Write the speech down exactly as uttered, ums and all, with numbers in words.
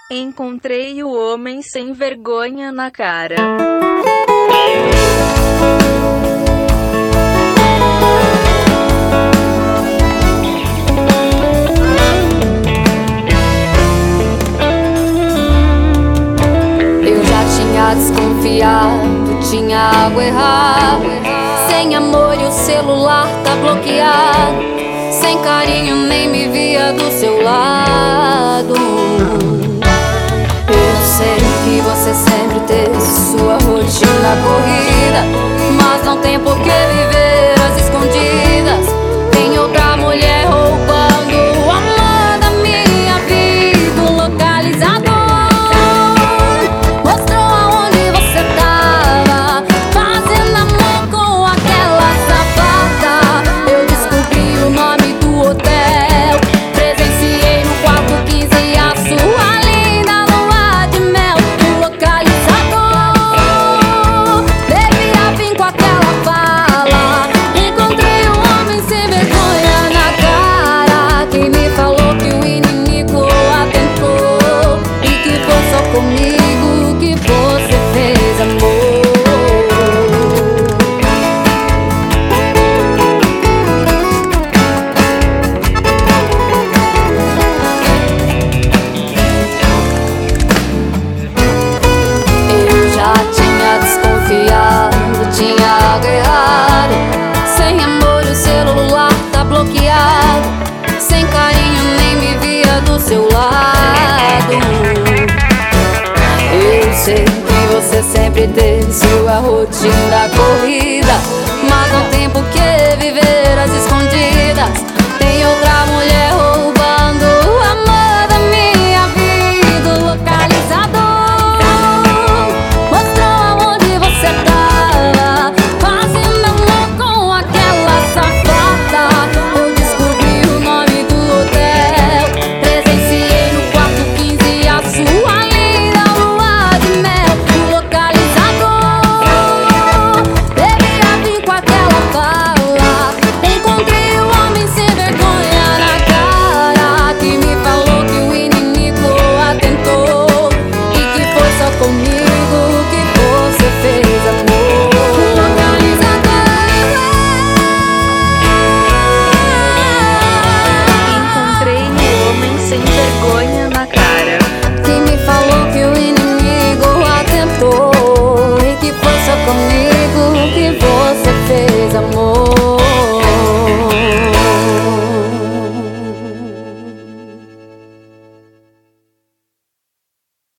Encontrei o homem sem vergonha na cara. Eu já tinha desconfiado, tinha algo errado. Sem amor e o celular tá bloqueado. Sem carinho nem me via do seu lado. Eu sei que você sempre teve sua rotina corrida, mas não tem por que viver às escondidas. Tem outra mulher roubando o amor da minha vida. Um localizador mostrou aonde você tava, fazendo amor com aquela safada. Eu descobri o nome do hotel, presenciei no quarto quinze a sua linda lua de mel. O localizador devia vir com aquela fala. Encontrei um homem sem vergonha na cara, quem me falou que o inimigo atentou e que foi só comigo que você fez amor. Eu já tinha desconfiado, tinha algo errado. Sem amor o celular tá bloqueado. Sem carinho nem me via do seu lado. Eu sei que você sempre teve sua rotina corrida,